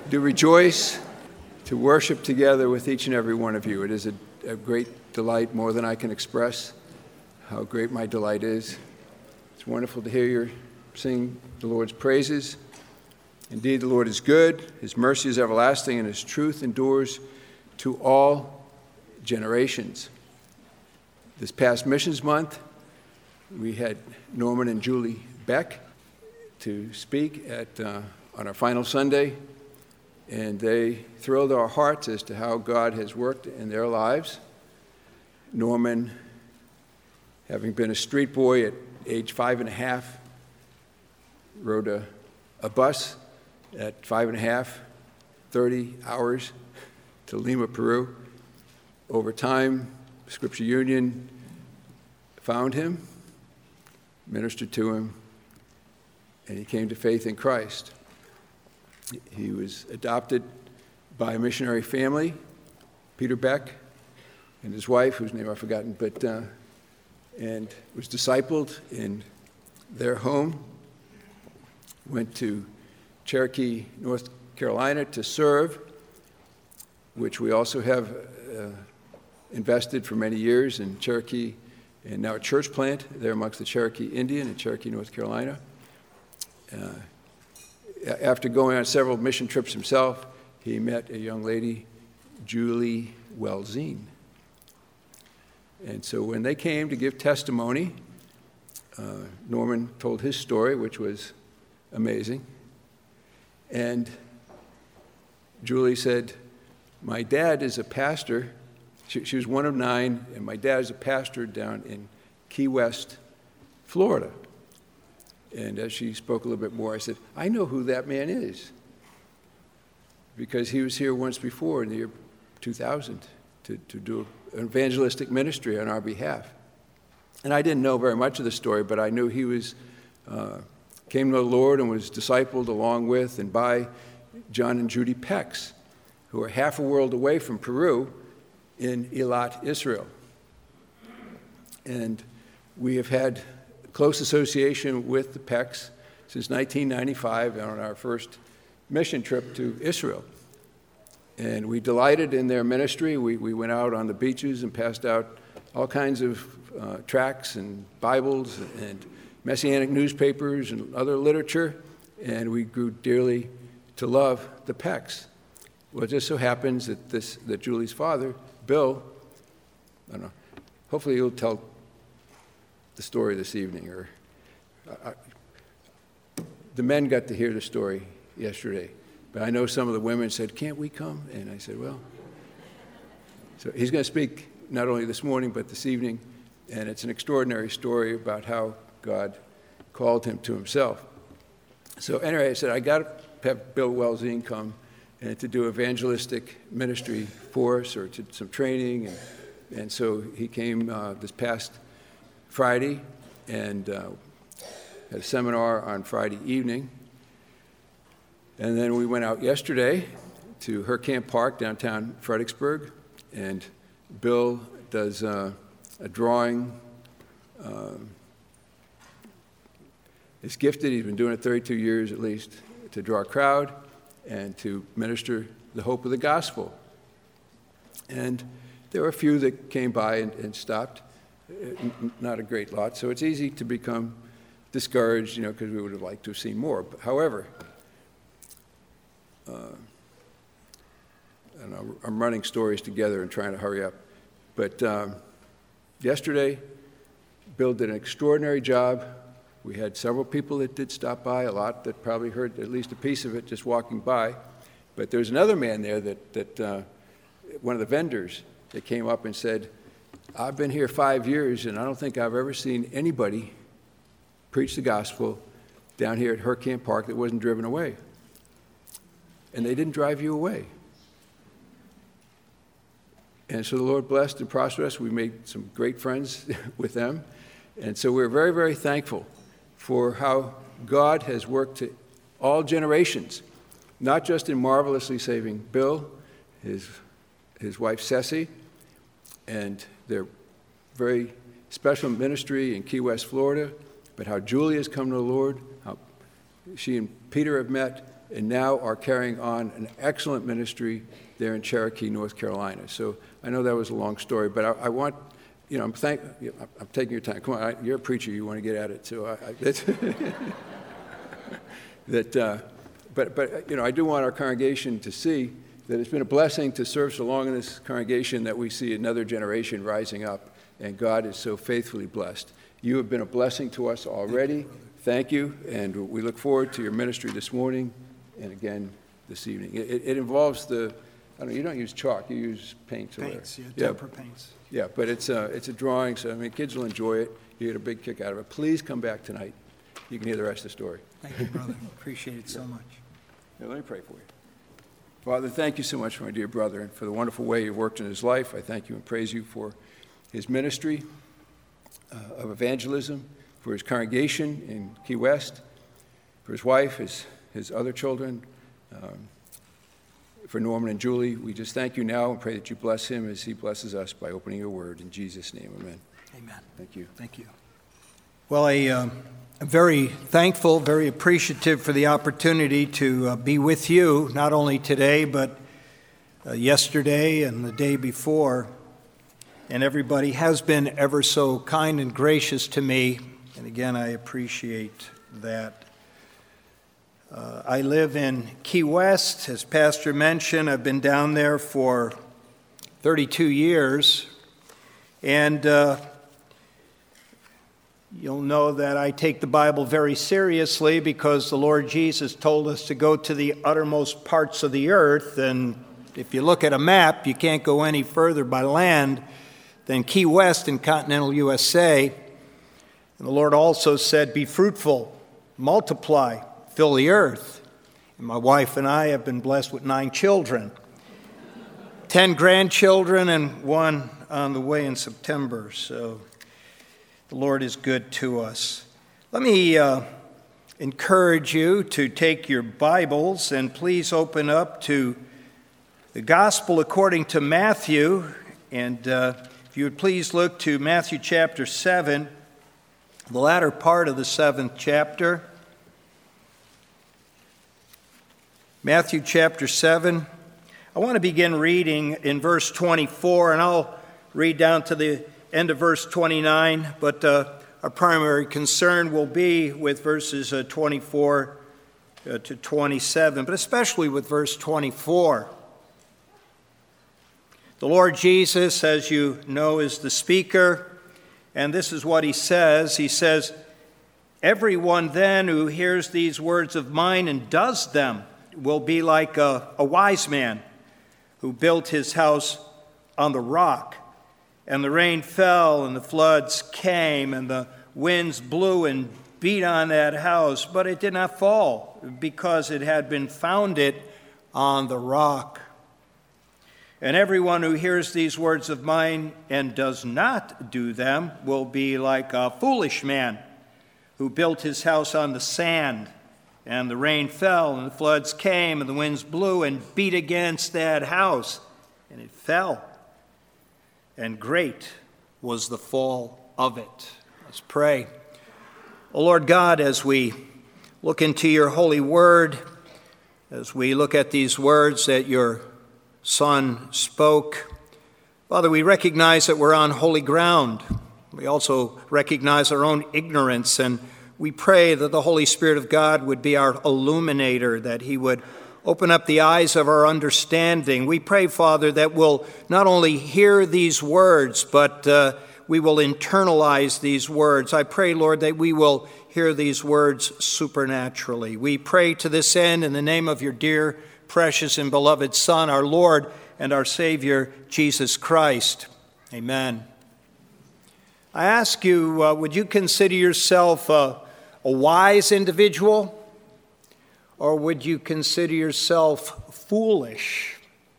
do rejoice to worship together with each and every one of you. It is a great delight, more than I can express how great my delight is. It's wonderful to hear you sing the Lord's praises. Indeed, the Lord is good, his mercy is everlasting, and his truth endures to all generations. This past Missions Month, we had Norman and Julie Beck to speak on our final Sunday, and they thrilled our hearts as to how God has worked in their lives. Norman, having been a street boy at age 5.5, rode a bus at 5.5, 30 hours to Lima, Peru. Over time, Scripture Union found him, ministered to him, and he came to faith in Christ. He was adopted by a missionary family, Peter Beck, and his wife, whose name I've forgotten, and was discipled in their home. Went to Cherokee, North Carolina to serve, which we also have invested for many years in Cherokee, and now a church plant there amongst the Cherokee Indian in Cherokee, North Carolina. After going on several mission trips himself, he met a young lady, Julie Welzine. And so when they came to give testimony, Norman told his story, which was amazing. And Julie said, my dad is a pastor. She was one of 9, and my dad is a pastor down in Key West, Florida. And as she spoke a little bit more, I said, I know who that man is, because he was here once before in the year 2000 to do an evangelistic ministry on our behalf. And I didn't know very much of the story, but I knew he came to the Lord and was discipled along with and by John and Judy Pex, who are half a world away from Peru in Eilat, Israel. And we have had close association with the Pecks since 1995 on our first mission trip to Israel. And we delighted in their ministry. We went out on the beaches and passed out all kinds of tracts and Bibles and Messianic newspapers and other literature, and we grew dearly to love the Pecks. Well, it just so happens that Julie's father, Bill, I don't know, hopefully he'll tell the story this evening, or the men got to hear the story yesterday, but I know some of the women said, can't we come? And I said, well, so he's going to speak not only this morning, but this evening, and it's an extraordinary story about how God called him to himself. So anyway, I said, I got to have Bill Welzine come and to do evangelistic ministry for us, or to some training, and so he came this past Friday and had a seminar on Friday evening. And then we went out yesterday to Herkamp Park, downtown Fredericksburg, and Bill does a drawing. He's gifted, he's been doing it 32 years at least, to draw a crowd and to minister the hope of the gospel. And there were a few that came by and stopped. Not a great lot, so it's easy to become discouraged, because we would have liked to have seen more. But, however, I'm running stories together and trying to hurry up. But yesterday, Bill did an extraordinary job. We had several people that did stop by, a lot that probably heard at least a piece of it just walking by. But there's another man there that one of the vendors that came up and said, I've been here 5 years, and I don't think I've ever seen anybody preach the gospel down here at Herkamp Park that wasn't driven away. And they didn't drive you away. And so the Lord blessed and prospered us. We made some great friends with them. And so we're very, very thankful for how God has worked to all generations, not just in marvelously saving Bill, his wife Ceci, and their very special ministry in Key West, Florida, but how Julie has come to the Lord, how she and Peter have met, and now are carrying on an excellent ministry there in Cherokee, North Carolina. So I know that was a long story, but I want, I'm taking your time. Come on, you're a preacher, you want to get at it. So but I do want our congregation to see that it's been a blessing to serve so long in this congregation that we see another generation rising up, and God is so faithfully blessed. You have been a blessing to us already. Thank you, and we look forward to your ministry this morning and again this evening. It involves you don't use chalk, you use paints. Paints, tempera paints. Yeah, but it's a drawing, so kids will enjoy it. You get a big kick out of it. Please come back tonight. You can hear the rest of the story. Thank you, brother. Appreciate it so much. Now, let me pray for you. Father, thank you so much for my dear brother and for the wonderful way you worked in his life. I thank you and praise you for his ministry of evangelism, for his congregation in Key West, for his wife, his other children, for Norman and Julie. We just thank you now and pray that you bless him as he blesses us by opening your word. In Jesus' name, amen. Amen. Thank you. Thank you. Well, I'm very thankful, very appreciative for the opportunity to be with you, not only today, but yesterday and the day before. And everybody has been ever so kind and gracious to me. And again, I appreciate that. I live in Key West. As Pastor mentioned, I've been down there for 32 years. And you'll know that I take the Bible very seriously because the Lord Jesus told us to go to the uttermost parts of the earth. And if you look at a map, you can't go any further by land than Key West in continental USA. And the Lord also said, be fruitful, multiply, fill the earth. And my wife and I have been blessed with 9 children, 10 grandchildren, and 1 on the way in September. So the Lord is good to us. Let me encourage you to take your Bibles and please open up to the Gospel according to Matthew. And if you would please look to Matthew chapter 7, the latter part of the 7th chapter. Matthew chapter 7. I want to begin reading in verse 24, and I'll read down to the end of verse 29, but our primary concern will be with verses 24 to 27, but especially with verse 24. The Lord Jesus, as you know, is the speaker, and this is what he says. He says, everyone then who hears these words of mine and does them will be like a wise man who built his house on the rock. And the rain fell, and the floods came, and the winds blew and beat on that house, but it did not fall, because it had been founded on the rock. And everyone who hears these words of mine and does not do them will be like a foolish man who built his house on the sand. And the rain fell, and the floods came, and the winds blew and beat against that house, and it fell. And great was the fall of it. Let's pray. O Lord God, as we look into your holy word, as we look at these words that your Son spoke, Father, we recognize that we're on holy ground. We also recognize our own ignorance, and we pray that the Holy Spirit of God would be our illuminator, that he would open up the eyes of our understanding. We pray, Father, that we'll not only hear these words, but we will internalize these words. I pray, Lord, that we will hear these words supernaturally. We pray to this end in the name of your dear, precious, and beloved Son, our Lord and our Savior, Jesus Christ. Amen. I ask you, would you consider yourself a wise individual? Or would you consider yourself foolish?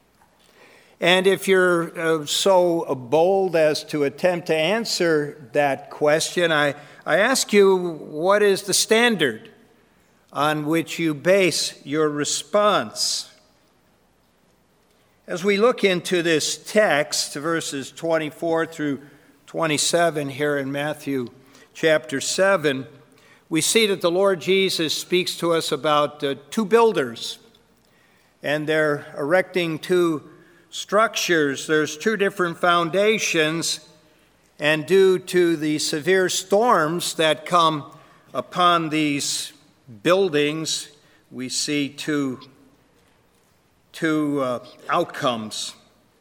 And if you're so bold as to attempt to answer that question, I ask you, what is the standard on which you base your response? As we look into this text, verses 24 through 27 here in Matthew chapter 7, we see that the Lord Jesus speaks to us about two builders, and they're erecting two structures. There's two different foundations, and due to the severe storms that come upon these buildings, we see two outcomes.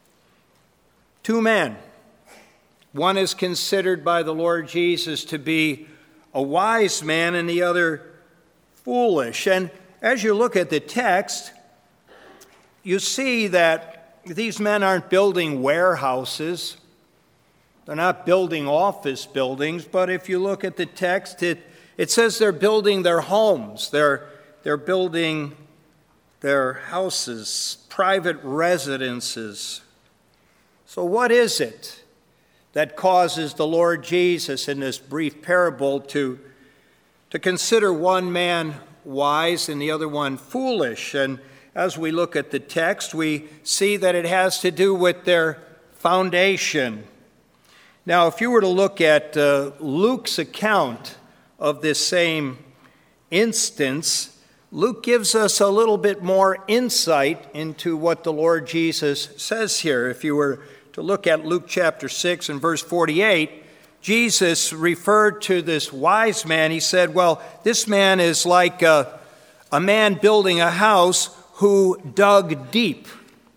Two men. One is considered by the Lord Jesus to be a wise man and the other foolish. And as you look at the text, you see that these men aren't building warehouses. They're not building office buildings. But if you look at the text, it says they're building their homes. They're building their houses, private residences. So what is it that causes the Lord Jesus in this brief parable to consider one man wise and the other one foolish? And as we look at the text, we see that it has to do with their foundation. Now, if you were to look at Luke's account of this same instance, Luke gives us a little bit more insight into what the Lord Jesus says here. If you were to look at Luke chapter 6 and verse 48, Jesus referred to this wise man. He said, well, this man is like a man building a house who dug deep.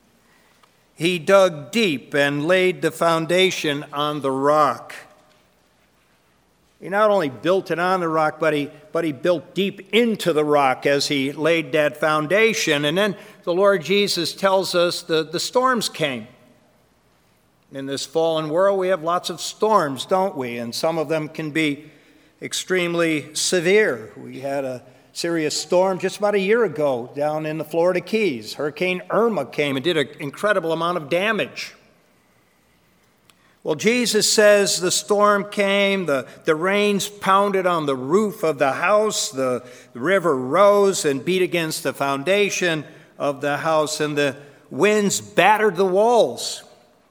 He dug deep and laid the foundation on the rock. He not only built it on the rock, but he built deep into the rock as he laid that foundation. And then the Lord Jesus tells us the storms came. In this fallen world, we have lots of storms, don't we? And some of them can be extremely severe. We had a serious storm just about a year ago down in the Florida Keys. Hurricane Irma came and did an incredible amount of damage. Well, Jesus says the storm came, the rains pounded on the roof of the house, the river rose and beat against the foundation of the house, and the winds battered the walls.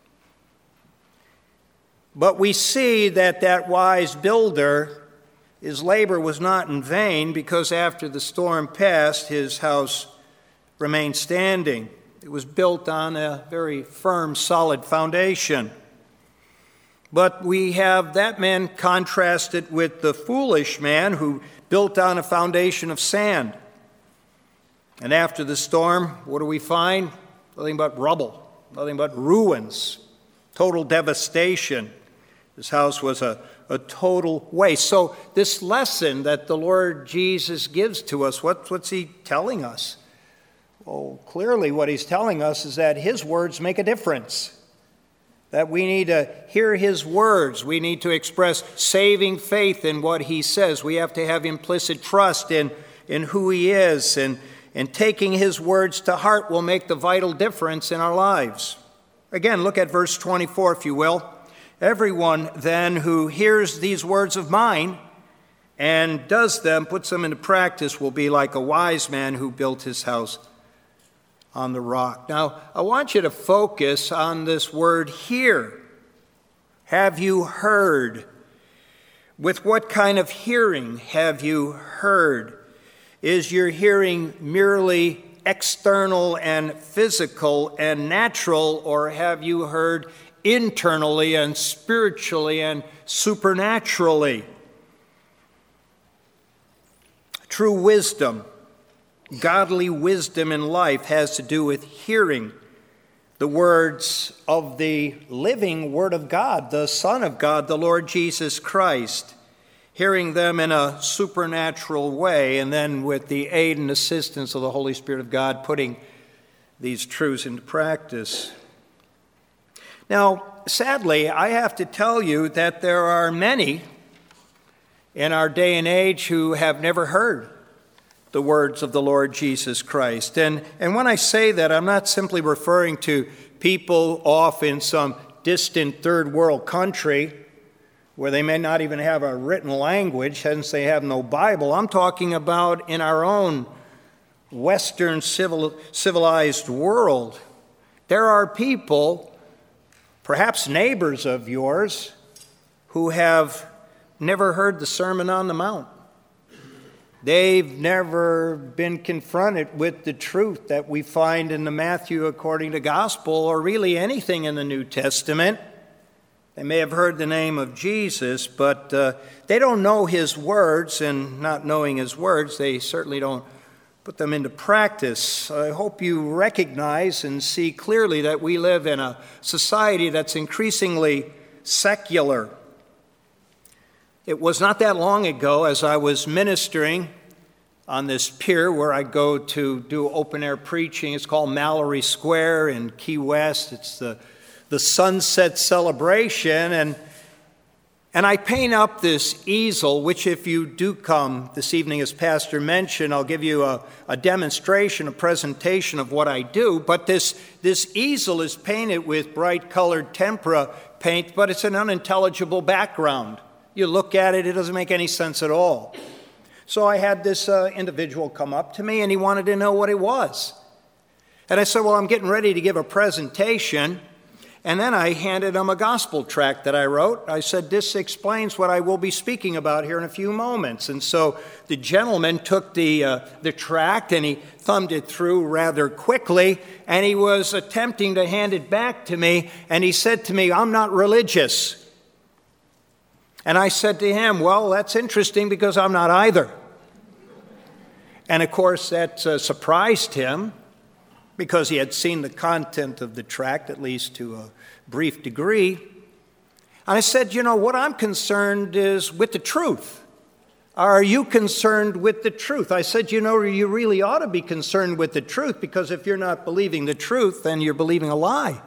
But we see that wise builder, his labor was not in vain, because after the storm passed, his house remained standing. It was built on a very firm, solid foundation. But we have that man contrasted with the foolish man who built on a foundation of sand. And after the storm, what do we find? Nothing but rubble, nothing but ruins, total devastation. This house was a total waste. So this lesson that the Lord Jesus gives to us, what's he telling us? Well, clearly what he's telling us is that his words make a difference. That we need to hear his words. We need to express saving faith in what he says. We have to have implicit trust in who he is. And taking his words to heart will make the vital difference in our lives. Again, look at verse 24, if you will. Everyone then who hears these words of mine and does them, puts them into practice, will be like a wise man who built his house on the rock. Now, I want you to focus on this word hear. Have you heard? With what kind of hearing have you heard? Is your hearing merely external and physical and natural, or have you heard internally and spiritually and supernaturally? True wisdom, godly wisdom in life, has to do with hearing the words of the living Word of God, the Son of God, the Lord Jesus Christ, hearing them in a supernatural way, and then with the aid and assistance of the Holy Spirit of God, putting these truths into practice. Now, sadly, I have to tell you that there are many in our day and age who have never heard the words of the Lord Jesus Christ. And when I say that, I'm not simply referring to people off in some distant third world country where they may not even have a written language, hence they have no Bible. I'm talking about in our own Western civilized world. There are people, perhaps neighbors of yours, who have never heard the Sermon on the Mount. They've never been confronted with the truth that we find in the Matthew according to gospel, or really anything in the New Testament. They may have heard the name of Jesus, but they don't know his words, and not knowing his words, they certainly don't put them into practice. I hope you recognize and see clearly that we live in a society that's increasingly secular. It was not that long ago, as I was ministering on this pier where I go to do open-air preaching. It's called Mallory Square in Key West. It's the sunset celebration, and I paint up this easel, which if you do come this evening, as Pastor mentioned, I'll give you a demonstration, a presentation of what I do. But this easel is painted with bright-colored tempera paint, but it's an unintelligible background. You look at it, it doesn't make any sense at all. So I had this individual come up to me, and he wanted to know what it was. And I said, well, I'm getting ready to give a presentation. And then I handed him a gospel tract that I wrote. I said, this explains what I will be speaking about here in a few moments. And so the gentleman took the tract and he thumbed it through rather quickly, and he was attempting to hand it back to me, and he said to me, I'm not religious. And I said to him, well, that's interesting because I'm not either. And of course that surprised him, because he had seen the content of the tract, at least to a brief degree. And I said, what I'm concerned is with the truth. Are you concerned with the truth? I said, you really ought to be concerned with the truth, because if you're not believing the truth, then you're believing a lie.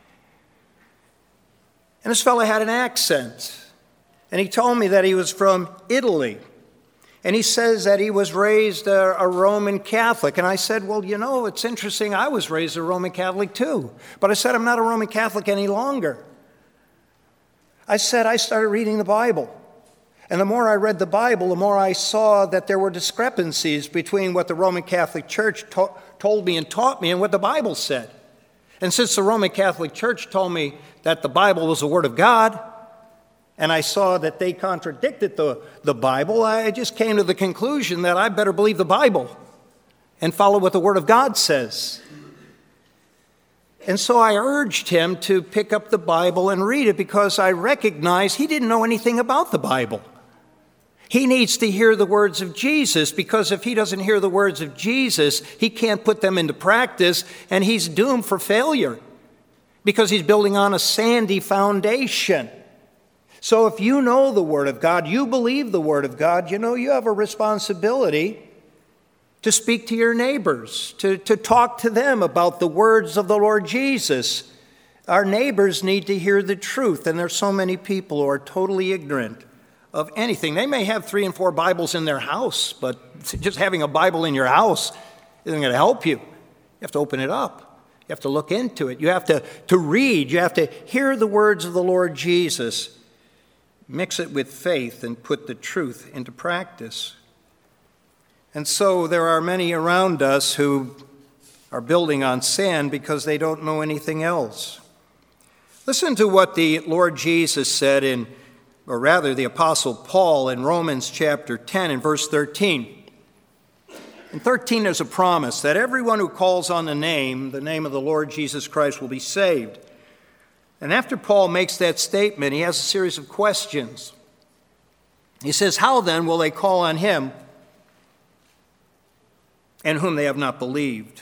And this fellow had an accent, and he told me that he was from Italy. And he says that he was raised a Roman Catholic. And I said, well, it's interesting. I was raised a Roman Catholic too. But I said, I'm not a Roman Catholic any longer. I said, I started reading the Bible. And the more I read the Bible, the more I saw that there were discrepancies between what the Roman Catholic Church told me and taught me and what the Bible said. And since the Roman Catholic Church told me that the Bible was the Word of God, and I saw that they contradicted the Bible, I just came to the conclusion that I better believe the Bible and follow what the Word of God says. And so I urged him to pick up the Bible and read it, because I recognized he didn't know anything about the Bible. He needs to hear the words of Jesus, because if he doesn't hear the words of Jesus, he can't put them into practice, and he's doomed for failure because he's building on a sandy foundation. So if you know the Word of God, you believe the Word of God, you have a responsibility to speak to your neighbors, to talk to them about the words of the Lord Jesus. Our neighbors need to hear the truth, and there's so many people who are totally ignorant of anything. They may have 3 and 4 Bibles in their house, but just having a Bible in your house isn't going to help you. You have to open it up. You have to look into it. You have to read. You have to hear the words of the Lord Jesus. Mix it with faith and put the truth into practice. And so there are many around us who are building on sand because they don't know anything else. Listen to what the Lord Jesus said or rather the Apostle Paul in Romans chapter 10 and verse 13. In 13 there's a promise that everyone who calls on the name of the Lord Jesus Christ will be saved. And after Paul makes that statement, he has a series of questions. He says, how then will they call on him in whom they have not believed?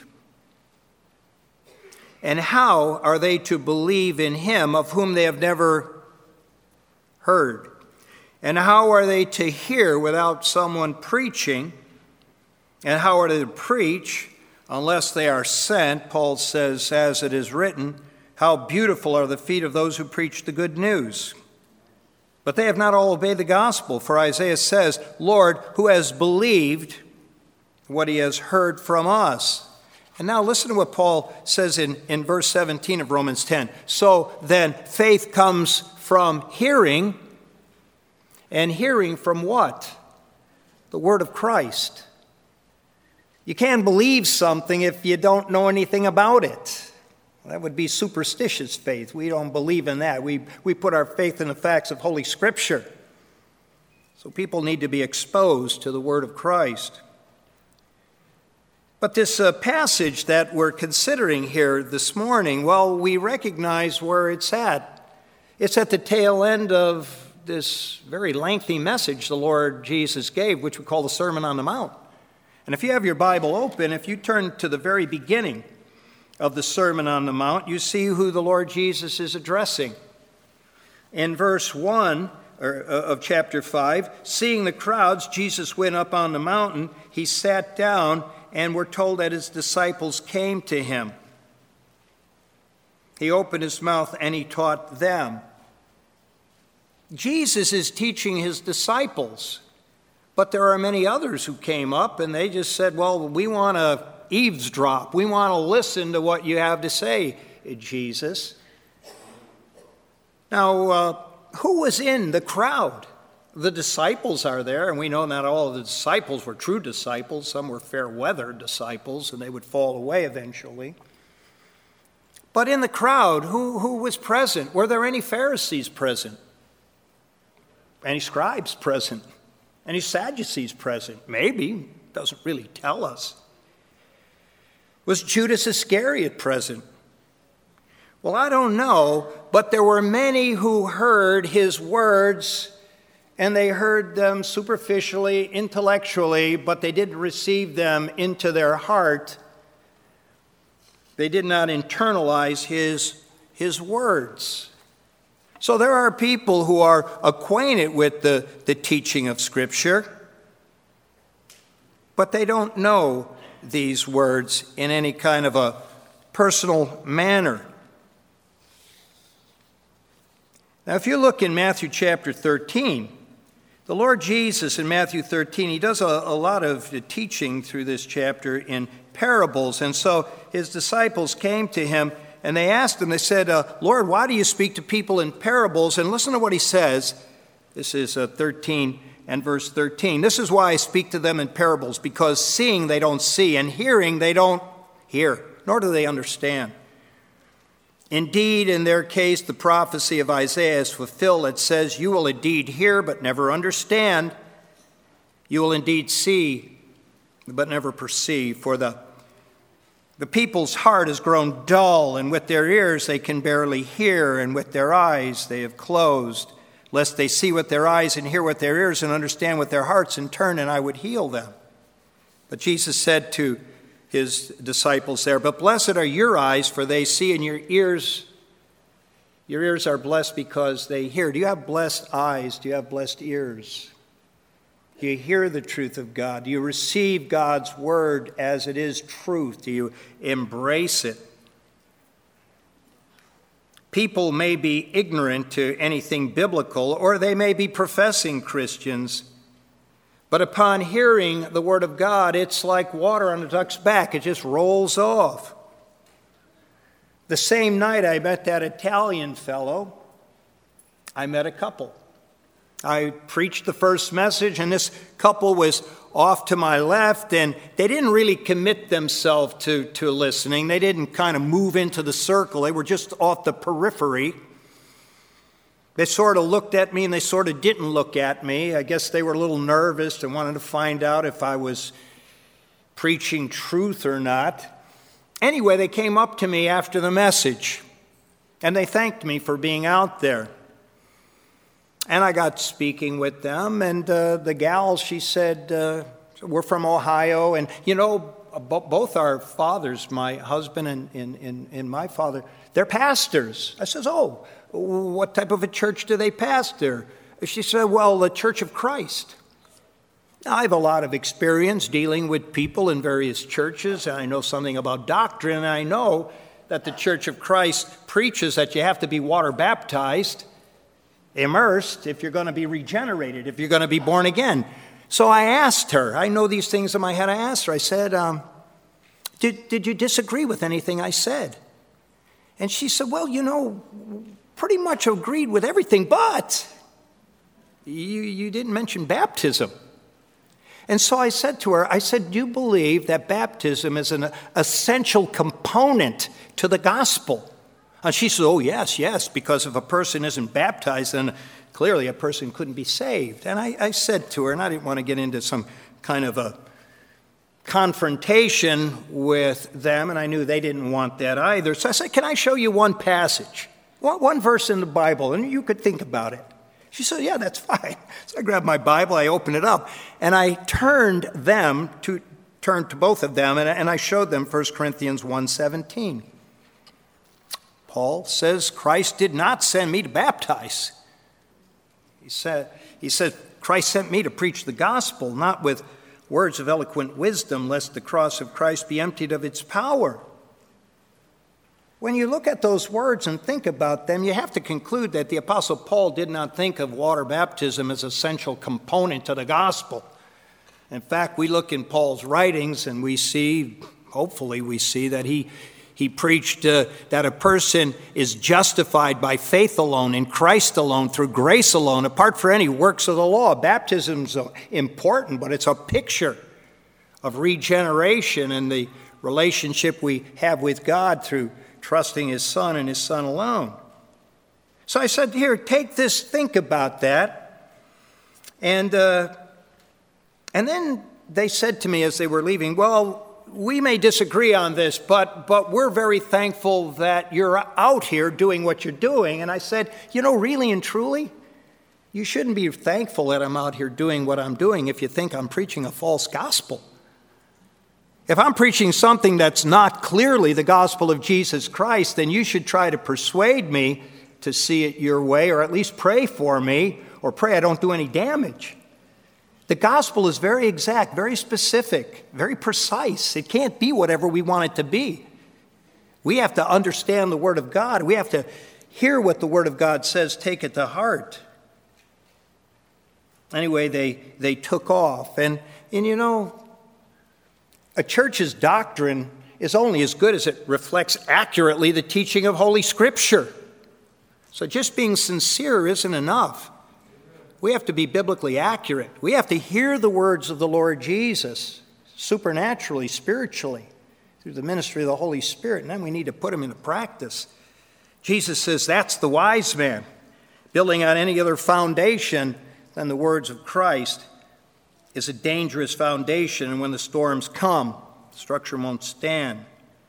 And how are they to believe in him of whom they have never heard? And how are they to hear without someone preaching? And how are they to preach unless they are sent? Paul says, as it is written, how beautiful are the feet of those who preach the good news. But they have not all obeyed the gospel. For Isaiah says, Lord, who has believed what he has heard from us? And now listen to what Paul says in verse 17 of Romans 10. So then faith comes from hearing, and hearing from what? The word of Christ. You can't believe something if you don't know anything about it. That would be superstitious faith. We don't believe in that. We put our faith in the facts of Holy Scripture. So people need to be exposed to the word of Christ. But this passage that we're considering here this morning, well, we recognize where it's at. It's at the tail end of this very lengthy message the Lord Jesus gave, which we call the Sermon on the Mount. And if you have your Bible open, if you turn to the very beginning of the Sermon on the Mount, you see who the Lord Jesus is addressing. In verse 1 of chapter 5, seeing the crowds, Jesus went up on the mountain. He sat down, and we're told that his disciples came to him. He opened his mouth and he taught them. Jesus is teaching his disciples, but there are many others who came up and they just said, well, we want to eavesdrop. We want to listen to what you have to say, Jesus. Now, who was in the crowd? The disciples are there, and we know not all of the disciples were true disciples. Some were fair-weather disciples, and they would fall away eventually. But in the crowd, who was present? Were there any Pharisees present? Any scribes present? Any Sadducees present? Maybe. Doesn't really tell us. Was Judas Iscariot present? Well, I don't know, but there were many who heard his words, and they heard them superficially, intellectually, but they didn't receive them into their heart. They did not internalize his words. So there are people who are acquainted with the teaching of Scripture, but they don't know these words in any kind of a personal manner. Now, if you look in Matthew chapter 13, the Lord Jesus in Matthew 13, he does a lot of teaching through this chapter in parables. And so his disciples came to him and they asked him, they said, Lord, why do you speak to people in parables? And listen to what he says. This is 13 and verse 13. This is why I speak to them in parables, because seeing they don't see, and hearing they don't hear, nor do they understand. Indeed, in their case, the prophecy of Isaiah is fulfilled. It says, you will indeed hear, but never understand. You will indeed see, but never perceive. For the people's heart has grown dull, and with their ears they can barely hear, and with their eyes they have closed, lest they see with their eyes and hear with their ears and understand with their hearts and turn, and I would heal them. But Jesus said to his disciples there, but blessed are your eyes, for they see, and your ears are blessed because they hear. Do you have blessed eyes? Do you have blessed ears? Do you hear the truth of God? Do you receive God's word as it is truth? Do you embrace it? People may be ignorant to anything biblical, or they may be professing Christians, but upon hearing the word of God, it's like water on a duck's back. It just rolls off. The same night I met that Italian fellow, I met a couple. I preached the first message, and this couple was off to my left, and they didn't really commit themselves to listening. They didn't kind of move into the circle. They were just off the periphery. They sort of looked at me, and they sort of didn't look at me. I guess they were a little nervous and wanted to find out if I was preaching truth or not. Anyway, they came up to me after the message, and they thanked me for being out there. And I got speaking with them, and the gal, she said, we're from Ohio, and you know, both our fathers, my husband and my father, they're pastors. I says, oh, what type of a church do they pastor? She said, well, the Church of Christ. Now, I have a lot of experience dealing with people in various churches, and I know something about doctrine, and I know that the Church of Christ preaches that you have to be water baptized, immersed, if you're going to be regenerated, if you're going to be born again. So I asked her, I know these things in my head, I asked her, I said, did you disagree with anything I said? And she said, well, you know, pretty much agreed with everything, but you didn't mention baptism. And so I said to her, I said, do you believe that baptism is an essential component to the gospel? And she said, oh, yes, because if a person isn't baptized, then clearly a person couldn't be saved. And I said to her, and I didn't want to get into some kind of a confrontation with them, and I knew they didn't want that either. So I said, can I show you one passage, one verse in the Bible, and you could think about it? She said, yeah, that's fine. So I grabbed my Bible, I opened it up, and I turned to both of them, and I showed them 1 Corinthians 1:17. Paul says, Christ did not send me to baptize. He said, Christ sent me to preach the gospel, not with words of eloquent wisdom, lest the cross of Christ be emptied of its power. When you look at those words and think about them, you have to conclude that the Apostle Paul did not think of water baptism as an essential component to the gospel. In fact, we look in Paul's writings and we see, hopefully we see, that he preached that a person is justified by faith alone, in Christ alone, through grace alone, apart from any works of the law. Baptism's important, but it's a picture of regeneration and the relationship we have with God through trusting His Son and His Son alone. So I said, here, take this, think about that. And then they said to me as they were leaving, well, we may disagree on this, but we're very thankful that you're out here doing what you're doing. And I said, really and truly, you shouldn't be thankful that I'm out here doing what I'm doing if you think I'm preaching a false gospel. If I'm preaching something that's not clearly the gospel of Jesus Christ, then you should try to persuade me to see it your way, or at least pray for me, or pray I don't do any damage. The gospel is very exact, very specific, very precise. It can't be whatever we want it to be. We have to understand the Word of God. We have to hear what the Word of God says, take it to heart. Anyway, they took off. And a church's doctrine is only as good as it reflects accurately the teaching of Holy Scripture. So just being sincere isn't enough. We have to be biblically accurate. We have to hear the words of the Lord Jesus supernaturally, spiritually, through the ministry of the Holy Spirit, and then we need to put them into practice. Jesus says that's the wise man, building on any other foundation than the words of Christ is a dangerous foundation, and when the storms come, the structure won't stand.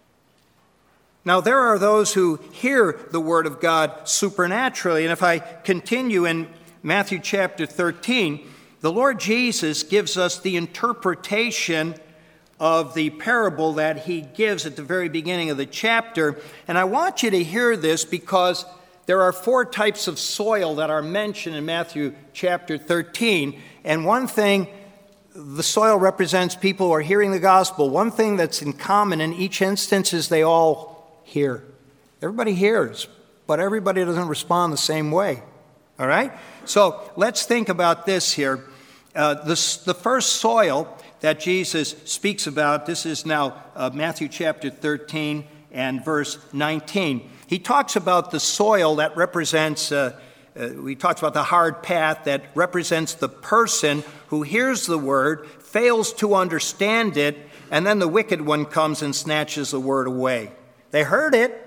Now, there are those who hear the word of God supernaturally, and if I continue in Matthew chapter 13, the Lord Jesus gives us the interpretation of the parable that he gives at the very beginning of the chapter. And I want you to hear this because there are 4 types of soil that are mentioned in Matthew chapter 13. And one thing, the soil represents people who are hearing the gospel. One thing that's in common in each instance is they all hear. Everybody hears, but everybody doesn't respond the same way. All right? So let's think about this here. The first soil that Jesus speaks about, this is now Matthew chapter 13 and verse 19. He talks about the soil that represents, he talks about the hard path that represents the person who hears the word, fails to understand it, and then the wicked one comes and snatches the word away. They heard it,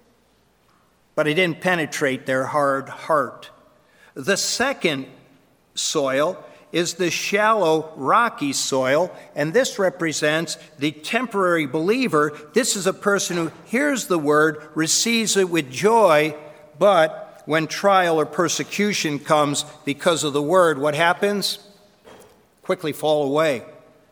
but it didn't penetrate their hard heart. The second soil is the shallow, rocky soil, and this represents the temporary believer. This is a person who hears the word, receives it with joy, but when trial or persecution comes because of the word, what happens? Quickly fall away.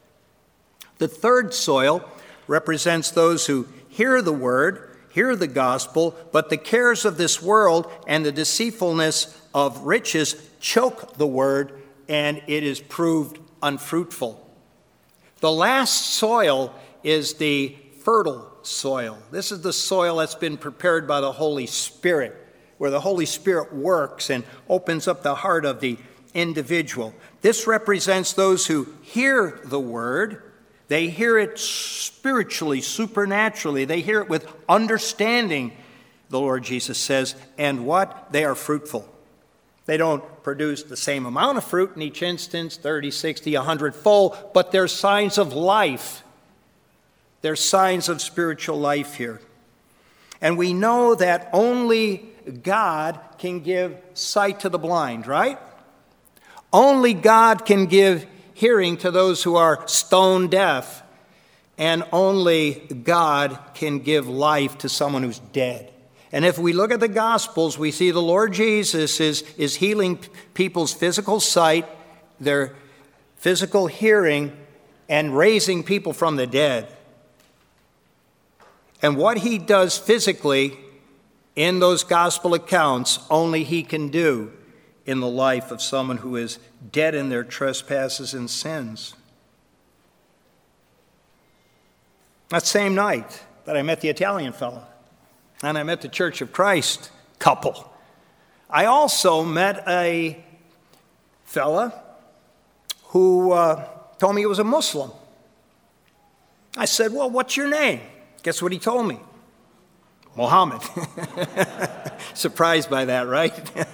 The third soil represents those who hear the word, hear the gospel, but the cares of this world and the deceitfulness of riches choke the word, and it is proved unfruitful. The last soil is the fertile soil. This is the soil that's been prepared by the Holy Spirit, where the Holy Spirit works and opens up the heart of the individual. This represents those who hear the word. They hear it spiritually, supernaturally. They hear it with understanding, the Lord Jesus says, and what? They are fruitful. They don't produce the same amount of fruit in each instance, 30, 60, 100-fold, but they're signs of life. They're signs of spiritual life here. And we know that only God can give sight to the blind, right? Only God can give hearing to those who are stone deaf. And only God can give life to someone who's dead. And if we look at the Gospels, we see the Lord Jesus is healing people's physical sight, their physical hearing, and raising people from the dead. And what he does physically in those gospel accounts, only he can do in the life of someone who is dead in their trespasses and sins. That same night that I met the Italian fellow, and I met the Church of Christ couple, I also met a fella who told me he was a Muslim. I said, well, what's your name? Guess what he told me? Muhammad. Surprised by that, right?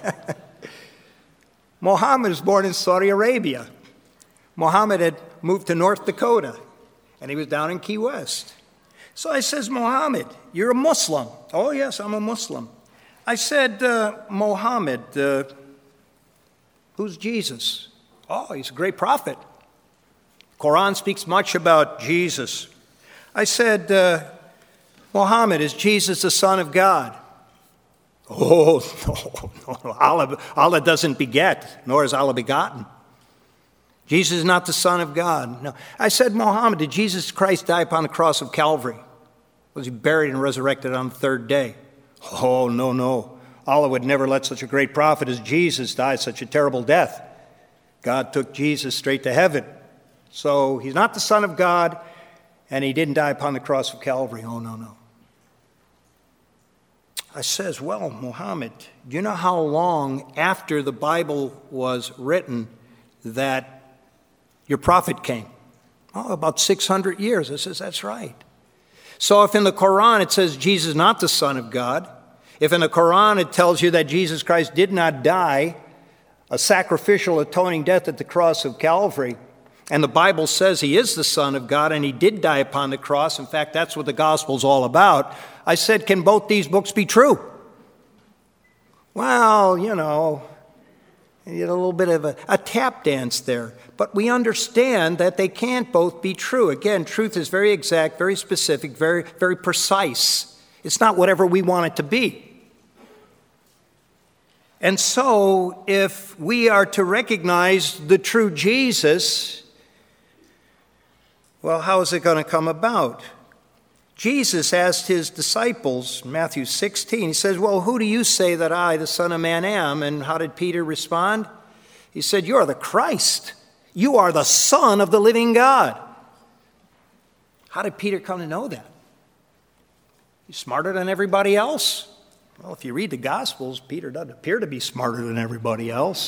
Muhammad was born in Saudi Arabia. Muhammad had moved to North Dakota, and he was down in Key West. So I says, Muhammad, you're a Muslim. Oh, yes, I'm a Muslim. I said, Muhammad, who's Jesus? Oh, he's a great prophet. Quran speaks much about Jesus. I said, Muhammad, is Jesus the Son of God? Oh, no. Allah doesn't beget, nor is Allah begotten. Jesus is not the Son of God. No. I said, Muhammad, did Jesus Christ die upon the cross of Calvary? Was he buried and resurrected on the third day? Oh, no. Allah would never let such a great prophet as Jesus die such a terrible death. God took Jesus straight to heaven. So he's not the Son of God, and he didn't die upon the cross of Calvary. Oh, no. I says, well, Muhammad, do you know how long after the Bible was written that your prophet came? Oh, about 600 years. I says, that's right. So if in the Quran it says Jesus is not the Son of God, if in the Quran it tells you that Jesus Christ did not die a sacrificial atoning death at the cross of Calvary, and the Bible says he is the Son of God and he did die upon the cross, in fact, that's what the gospel's all about, I said, can both these books be true? Well, you get a little bit of a tap dance there. But we understand that they can't both be true. Again, truth is very exact, very specific, very, very precise. It's not whatever we want it to be. And so, if we are to recognize the true Jesus, well, how is it going to come about? Jesus asked his disciples, Matthew 16, he says, well, who do you say that I, the Son of Man, am? And how did Peter respond? He said, you are the Christ. You are the Son of the living God. How did Peter come to know that? He's smarter than everybody else? Well, if you read the Gospels, Peter doesn't appear to be smarter than everybody else.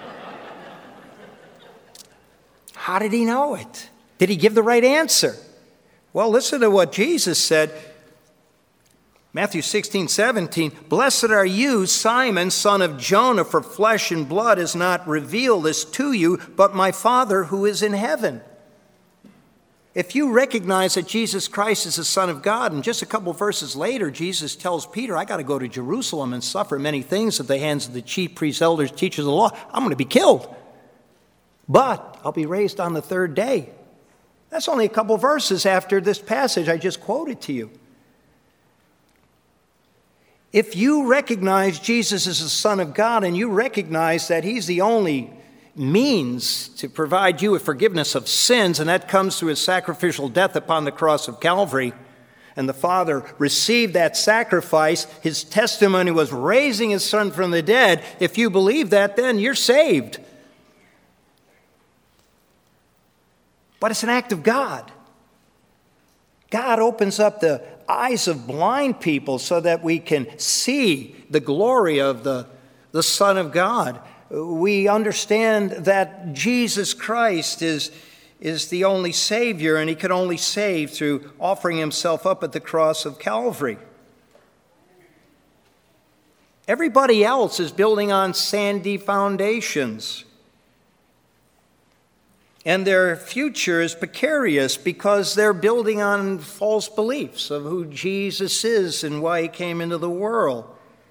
How did he know it? Did he give the right answer? Well, listen to what Jesus said. Matthew 16:17, blessed are you, Simon, son of Jonah, for flesh and blood has not revealed this to you, but my Father who is in heaven. If you recognize that Jesus Christ is the Son of God, and just a couple verses later, Jesus tells Peter, I got to go to Jerusalem and suffer many things at the hands of the chief priests, elders, teachers of the law. I'm going to be killed. But I'll be raised on the third day. That's only a couple verses after this passage I just quoted to you. If you recognize Jesus as the Son of God and you recognize that he's the only means to provide you with forgiveness of sins, and that comes through his sacrificial death upon the cross of Calvary, and the Father received that sacrifice, his testimony was raising his Son from the dead, if you believe that, then you're saved. But it's an act of God. God opens up the eyes of blind people so that we can see the glory of the Son of God. We understand that Jesus Christ is the only Savior, and he can only save through offering himself up at the cross of Calvary. Everybody else is building on sandy foundations. And their future is precarious because they're building on false beliefs of who Jesus is and why he came into the world.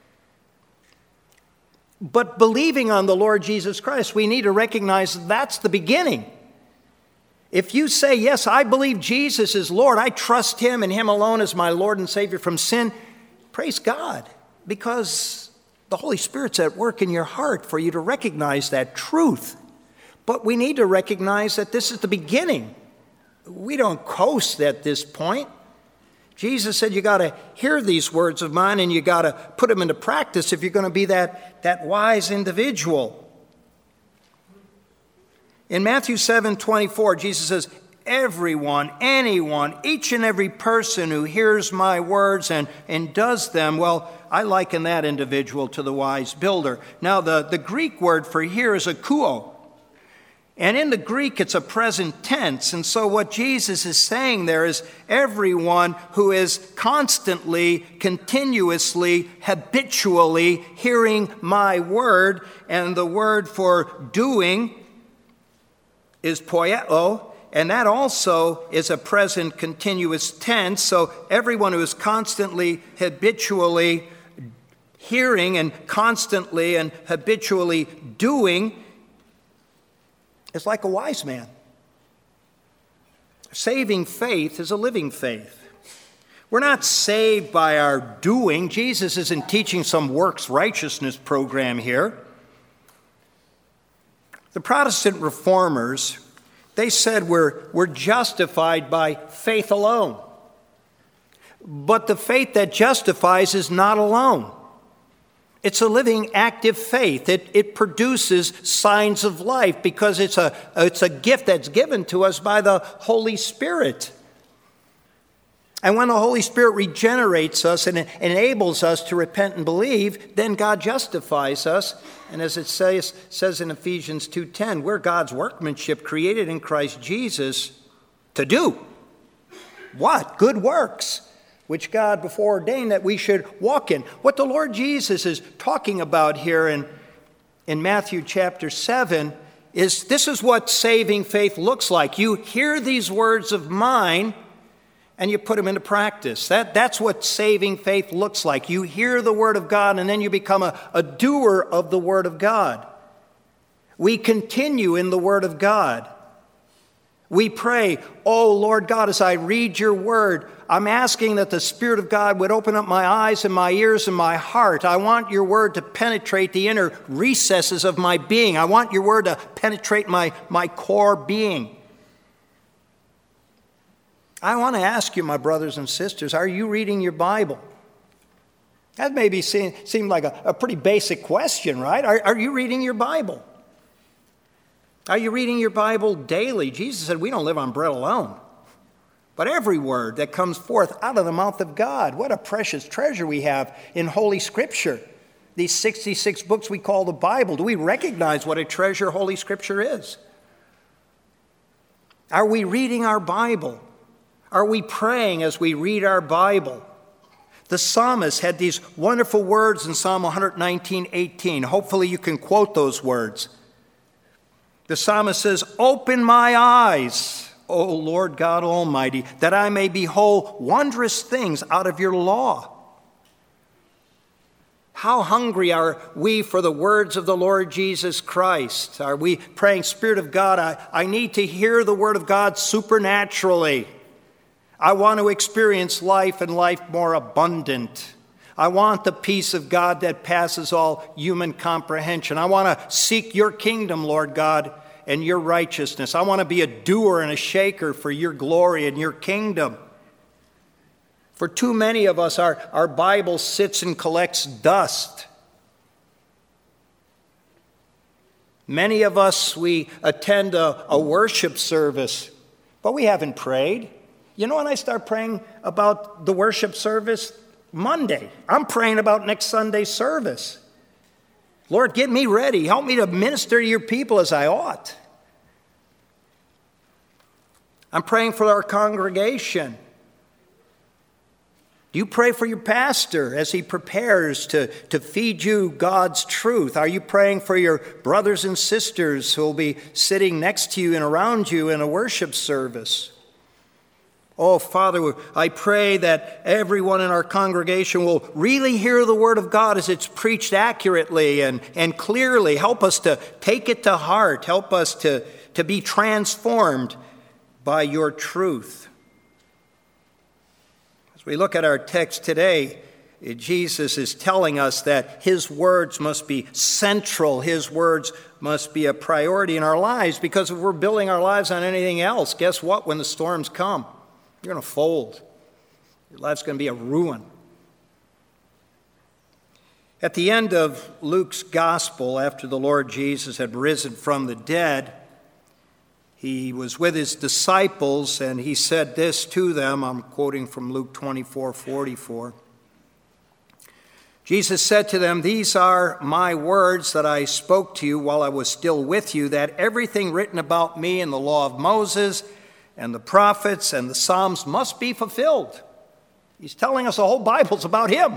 But believing on the Lord Jesus Christ, we need to recognize that's the beginning. If you say, yes, I believe Jesus is Lord, I trust him and him alone as my Lord and Savior from sin, praise God, because the Holy Spirit's at work in your heart for you to recognize that truth. But we need to recognize that this is the beginning. We don't coast at this point. Jesus said you got to hear these words of mine and you got to put them into practice if you're going to be that wise individual. In Matthew 7:24, Jesus says, everyone, anyone, each and every person who hears my words and does them, well, I liken that individual to the wise builder. Now, the Greek word for here is akouo. And in the Greek, it's a present tense. And so what Jesus is saying there is everyone who is constantly, continuously, habitually hearing my word. And the word for doing is poieo. And that also is a present continuous tense. So everyone who is constantly, habitually hearing and constantly and habitually doing is like a wise man. Saving faith is a living faith. We're not saved by our doing. Jesus isn't teaching some works righteousness program here. The Protestant reformers, they said we're justified by faith alone. But the faith that justifies is not alone. It's a living, active faith. It produces signs of life because it's a gift that's given to us by the Holy Spirit. And when the Holy Spirit regenerates us and enables us to repent and believe, then God justifies us. And as it says in Ephesians 2:10, we're God's workmanship created in Christ Jesus to do what? Good works, which God before ordained that we should walk in. What the Lord Jesus is talking about here in Matthew chapter 7 is this is what saving faith looks like. You hear these words of mine and you put them into practice. That's what saving faith looks like. You hear the word of God and then you become a doer of the word of God. We continue in the word of God. We pray, oh Lord God, as I read your word, I'm asking that the Spirit of God would open up my eyes and my ears and my heart. I want your word to penetrate the inner recesses of my being. I want your word to penetrate my core being. I want to ask you, my brothers and sisters, are you reading your Bible? That maybe seem like a pretty basic question, right? Are you reading your Bible? Are you reading your Bible daily? Jesus said we don't live on bread alone, but every word that comes forth out of the mouth of God. What a precious treasure we have in Holy Scripture. These 66 books we call the Bible. Do we recognize what a treasure Holy Scripture is? Are we reading our Bible? Are we praying as we read our Bible? The psalmist had these wonderful words in Psalm 119:18. Hopefully you can quote those words. The psalmist says, open my eyes, O Lord God Almighty, that I may behold wondrous things out of your law. How hungry are we for the words of the Lord Jesus Christ? Are we praying, Spirit of God, I need to hear the word of God supernaturally. I want to experience life and life more abundant. I want the peace of God that passes all human comprehension. I want to seek your kingdom, Lord God, and your righteousness. I want to be a doer and a shaker for your glory and your kingdom. For too many of us, our Bible sits and collects dust. Many of us, we attend a worship service, but we haven't prayed. You know when I start praying about the worship service? Monday. I'm praying about next Sunday's service. Lord, get me ready. Help me to minister to your people as I ought. I'm praying for our congregation. Do you pray for your pastor as he prepares to feed you God's truth? Are you praying for your brothers and sisters who will be sitting next to you and around you in a worship service? Oh, Father, I pray that everyone in our congregation will really hear the Word of God as it's preached accurately and clearly. Help us to take it to heart. Help us to be transformed by your truth. As we look at our text today, Jesus is telling us that his words must be central. His words must be a priority in our lives, because if we're building our lives on anything else, guess what? When the storms come, you're going to fold. Your life's going to be a ruin. At the end of Luke's gospel, after the Lord Jesus had risen from the dead, he was with his disciples, and he said this to them. I'm quoting from Luke 24:44. Jesus said to them, "These are my words that I spoke to you while I was still with you, that everything written about me in the law of Moses and the prophets and the Psalms must be fulfilled." He's telling us the whole Bible's about him.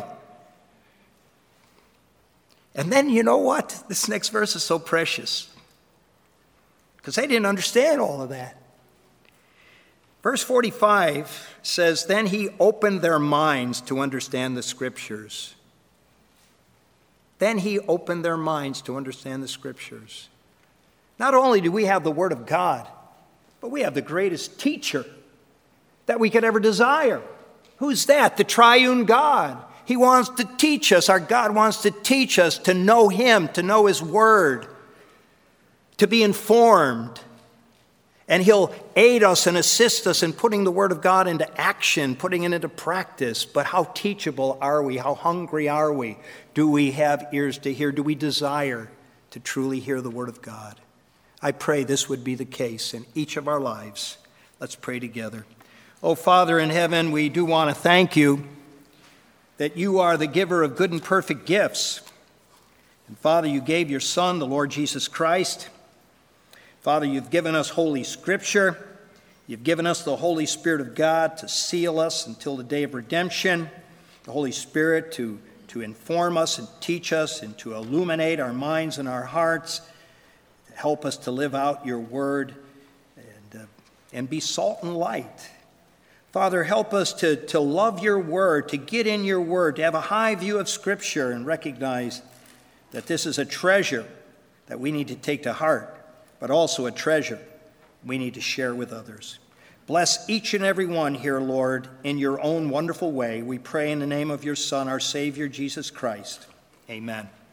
And then you know what? This next verse is so precious, because they didn't understand all of that. Verse 45 says, "Then he opened their minds to understand the Scriptures." Then he opened their minds to understand the Scriptures. Not only do we have the Word of God, but we have the greatest teacher that we could ever desire. Who's that? The triune God. He wants to teach us. Our God wants to teach us to know him, to know his Word, to be informed. And he'll aid us and assist us in putting the Word of God into action, putting it into practice. But how teachable are we? How hungry are we? Do we have ears to hear? Do we desire to truly hear the Word of God? I pray this would be the case in each of our lives. Let's pray together. Oh, Father in heaven, we do want to thank you that you are the giver of good and perfect gifts. And Father, you gave your Son, the Lord Jesus Christ. Father, you've given us Holy Scripture. You've given us the Holy Spirit of God to seal us until the day of redemption. The Holy Spirit to inform us and teach us and to illuminate our minds and our hearts. To help us to live out your word and be salt and light. Father, help us to love your word, to get in your word, to have a high view of Scripture and recognize that this is a treasure that we need to take to heart, but also a treasure we need to share with others. Bless each and every one here, Lord, in your own wonderful way. We pray in the name of your Son, our Savior, Jesus Christ. Amen.